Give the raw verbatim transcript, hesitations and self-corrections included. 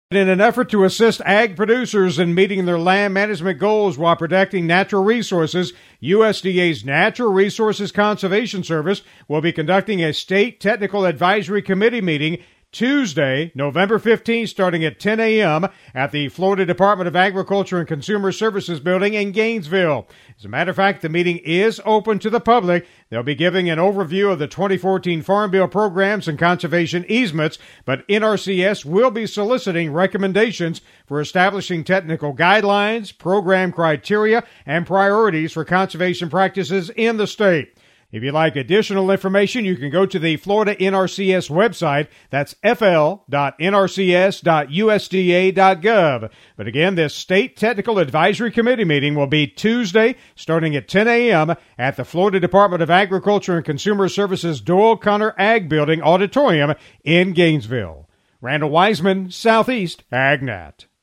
In an effort to assist ag producers in meeting their land management goals while protecting natural resources, U S D A's Natural Resources Conservation Service will be conducting a State Technical Advisory Committee meeting Tuesday, November fifteenth, starting at ten a.m. at the Florida Department of Agriculture and Consumer Services building in Gainesville. As a matter of fact, the meeting is open to the public. They'll be giving an overview of the twenty fourteen Farm Bill programs and conservation easements, but N R C S will be soliciting recommendations for establishing technical guidelines, program criteria, and priorities for conservation practices in the state. If you'd like additional information, you can go to the Florida N R C S website. That's f l dot n r c s dot u s d a dot gov. But again, this State Technical Advisory Committee meeting will be Tuesday, starting at ten a.m. at the Florida Department of Agriculture and Consumer Services Doyle Connor Ag Building Auditorium in Gainesville. Randall Wiseman, Southeast AgNet.